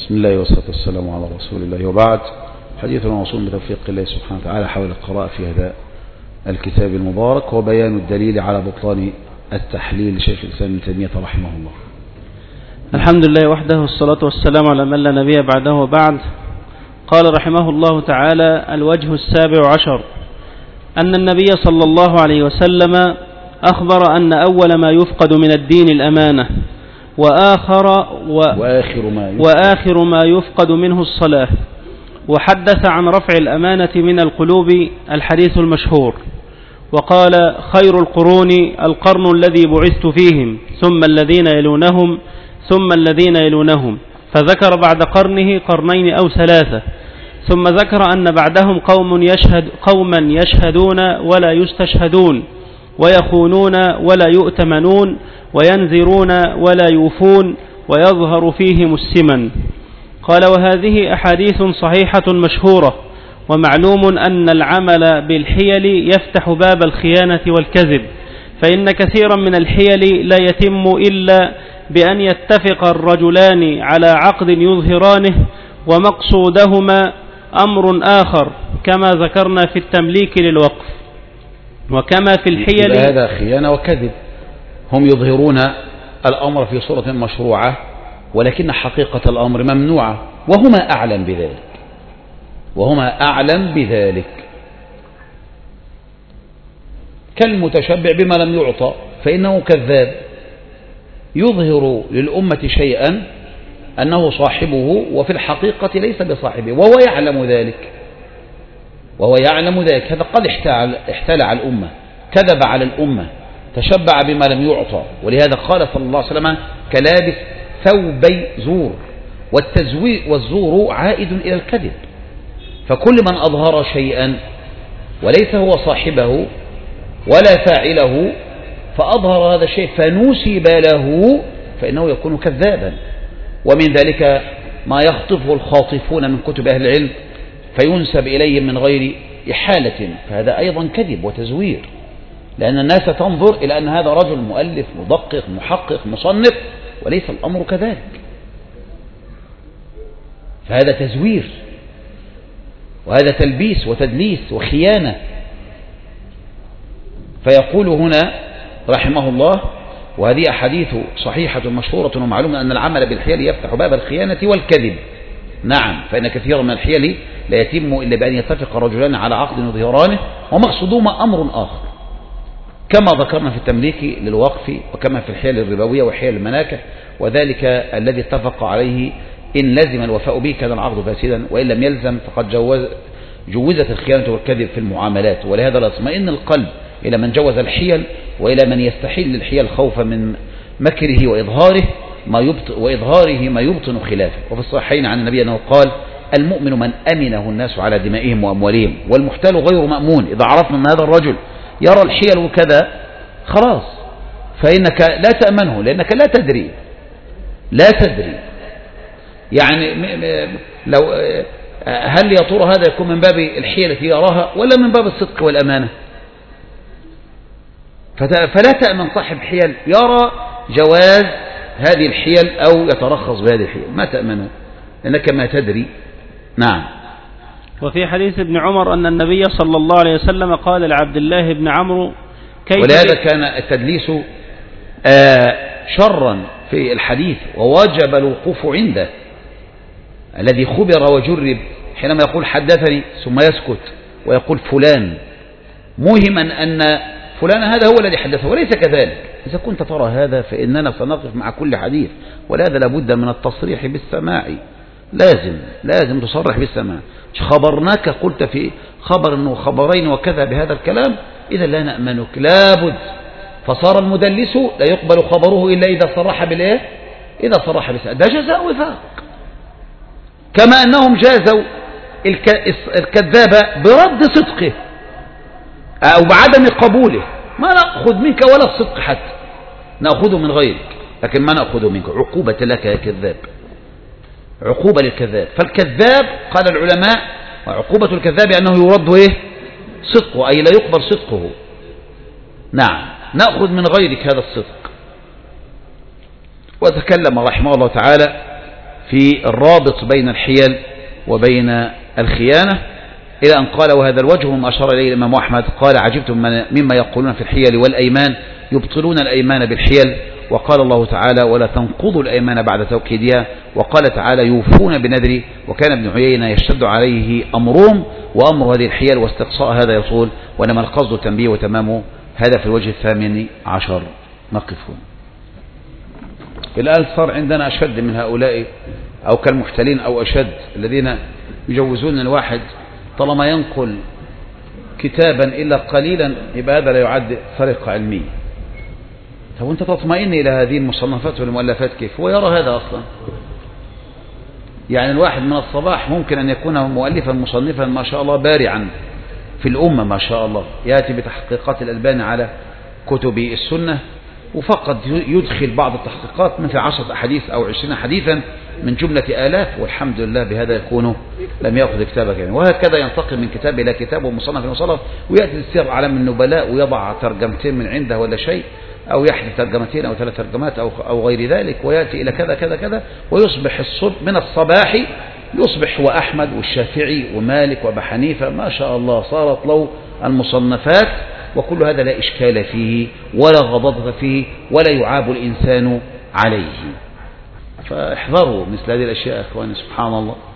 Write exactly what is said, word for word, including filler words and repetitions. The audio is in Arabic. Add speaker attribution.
Speaker 1: بسم الله والصلاة والسلام على رسول الله، وبعد. حديثنا موصول بتوفيق الله سبحانه وتعالى حول القراءة في هذا الكتاب المبارك وبيان الدليل على بطلان التحليل لشيخ الإسلام ابن تيمية رحمه الله.
Speaker 2: الحمد لله وحده والصلاة والسلام على من لا نبي بعده وبعد. قال رحمه الله تعالى: الوجه السابع عشر أن النبي صلى الله عليه وسلم أخبر أن أول ما يفقد من الدين الأمانة، وآخر, و
Speaker 1: وآخر, ما يفقد
Speaker 2: وآخر ما يفقد منه الصلاة، وحدث عن رفع الأمانة من القلوب الحديث المشهور، وقال: خير القرون القرن الذي بعثت فيهم، ثم الذين يلونهم، ثم الذين يلونهم، فذكر بعد قرنه قرنين أو ثلاثة، ثم ذكر أن بعدهم قوم يشهد قوما يشهدون ولا يستشهدون، ويخونون ولا يؤتمنون، وينذرون ولا يوفون، ويظهر فيهم السمن. قال: وهذه أحاديث صحيحة مشهورة، ومعلوم أن العمل بالحيل يفتح باب الخيانة والكذب، فإن كثيرا من الحيل لا يتم إلا بأن يتفق الرجلان على عقد يظهرانه، ومقصودهما أمر آخر، كما ذكرنا في التمليك للوقف. وكما في الحيل
Speaker 1: هذا خيانة وكذب، هم يظهرون الأمر في صورة مشروعة ولكن حقيقة الأمر ممنوعة، وهما أعلم بذلك وهما أعلم بذلك كالمتشبع بما لم يعطى، فإنه كذاب يظهر للأمة شيئا أنه صاحبه وفي الحقيقة ليس بصاحبه، وهو يعلم ذلك وهو يعلم ذلك هذا قد احتال, احتال على الأمة، كذب على الأمة، تشبع بما لم يعطى. ولهذا قال صلى الله عليه وسلم: كلابس ثوبي زور. والتزوير والزور عائد إلى الكذب، فكل من أظهر شيئا وليس هو صاحبه ولا فاعله فأظهر هذا الشيء فنسب له فإنه يكون كذابا. ومن ذلك ما يخطفه الخاطفون من كتب أهل العلم فينسب إليهم من غير إحالة، فهذا أيضا كذب وتزوير، لأن الناس تنظر إلى أن هذا رجل مؤلف مدقق محقق مصنف، وليس الأمر كذلك، فهذا تزوير وهذا تلبيس وتدليس وخيانة. فيقول هنا رحمه الله: وهذه أحاديث صحيحة مشهورة، ومعلوم أن العمل بالحيل يفتح باب الخيانة والكذب. نعم، فإن كثيرا من الحيل لا يتم إلا بأن يتفق رجلان على عقد يظهرانه، ومقصودهما أمر آخر، كما ذكرنا في التمليك للوقف، وكما في الحيل الربوية وحيل المناكح، وذلك الذي اتفق عليه إن لزم الوفاء به كان العقد فاسدا، وإن لم يلزم فقد جوز جوزت الخيانة والكذب في المعاملات. ولهذا لا يطمئن القلب إلى من جوز الحيل، وإلى من يستحل الحيل خوفا من مكره وإظهاره ما يبطن وإظهاره ما يبطن خلافه. وفي الصحيحين عن النبي أنه قال: المؤمن من أمنه الناس على دمائهم وأموالهم، والمحتال غير مأمون. إذا عرفنا أن هذا الرجل يرى الحيل وكذا خلاص، فإنك لا تأمنه، لأنك لا تدري لا تدري يعني لو هل يا ترى هذا يكون من باب الحيل التي يراها ولا من باب الصدق والأمانة؟ فلا تأمن صاحب حيل يرى جواز هذه الحيل أو يترخص بهذه الحيل، ما تأمنه لأنك ما تدري. نعم.
Speaker 2: وفي حديث ابن عمر أن النبي صلى الله عليه وسلم قال لعبد الله بن عمرو: كيف
Speaker 1: ولهذا كان التدليس شرا في الحديث، وواجب الوقوف عنده. الذي خبر وجرب حينما يقول حدثني ثم يسكت ويقول فلان، موهما أن فلان هذا هو الذي حدثه، وليس كذلك. إذا كنت ترى هذا فإننا سنقف مع كل حديث، ولهذا لابد من التصريح بالسماع، لازم لازم تصرح بالسماع. خبرناك قلت في خبر أنه خبرين وكذا بهذا الكلام، إذا لا نأمنك، لابد. فصار المدلس لا يقبل خبره إلا إذا صرح بالإيه؟ إذا صرح بالسماع، ده جزاء وفاق. كما أنهم جازوا الكذاب برد صدقه أو بعدم قبوله، ما نأخذ منك ولا الصدق حتى، نأخذه من غيرك، لكن ما نأخذه منك. عقوبة لك يا كذاب، عقوبة للكذاب. فالكذاب قال العلماء وعقوبة الكذاب أنه يرد إيه؟ صدقه، أي لا يقبل صدقه. نعم، نأخذ من غيرك هذا الصدق. وتكلم رحمه الله تعالى في الرابط بين الحيل وبين الخيانة، إلى أن قال وهذا الوجه ما أشار إليه الإمام أحمد قال عجبتم مما يقولون في الحيل والأيمان يبطلون الأيمان بالحيل، وقال الله تعالى ولا تنقضوا الأيمان بعد توكيدها، وقال تعالى يوفون بنذر، وكان ابن عيينة يشتد عليه أمرهم وأمر هذه الحيل واستقصاء هذا يطول، وإنما القصد تنبيه وتمامه. هذا في الوجه الثامن عشر. نقفون. الآن صار عندنا أشد من هؤلاء أو كالمحتلين أو أشد الذين يجوزون الواحد طالما ينقل كتابا إلا قليلا يبقى هذا لا يعد سرقة علمية. طب وانت تطمئن إلى هذه المصنفات والمؤلفات كيف؟ هو يرى هذا أصلا. يعني الواحد من الصباح ممكن أن يكون مؤلفا مصنفا ما شاء الله بارعا في الأمة ما شاء الله، يأتي بتحقيقات الألباني على كتب السنة، وفقط يدخل بعض التحقيقات مثل عشرة أحاديث أو عشرين حديثا من جملة آلاف، والحمد لله بهذا يكون لم يأخذ كتابك يعني. وهكذا ينتقل من كتاب إلى كتاب ومصنف مصنف، ويأتي السير على من النبلاء ويضع ترجمتين من عنده ولا شيء، أو يحدث ترجمتين أو ثلاث ترجمات أو أو غير ذلك، ويأتي إلى كذا كذا كذا، ويصبح الصبح من الصباح يصبح هو أحمد والشافعي ومالك وأبو حنيفة ما شاء الله، صارت له المصنفات، وكل هذا لا إشكال فيه ولا غضاضة فيه ولا يعاب الإنسان عليه. فاحذروا مثل هذه الأشياء يا إخواني، سبحان الله.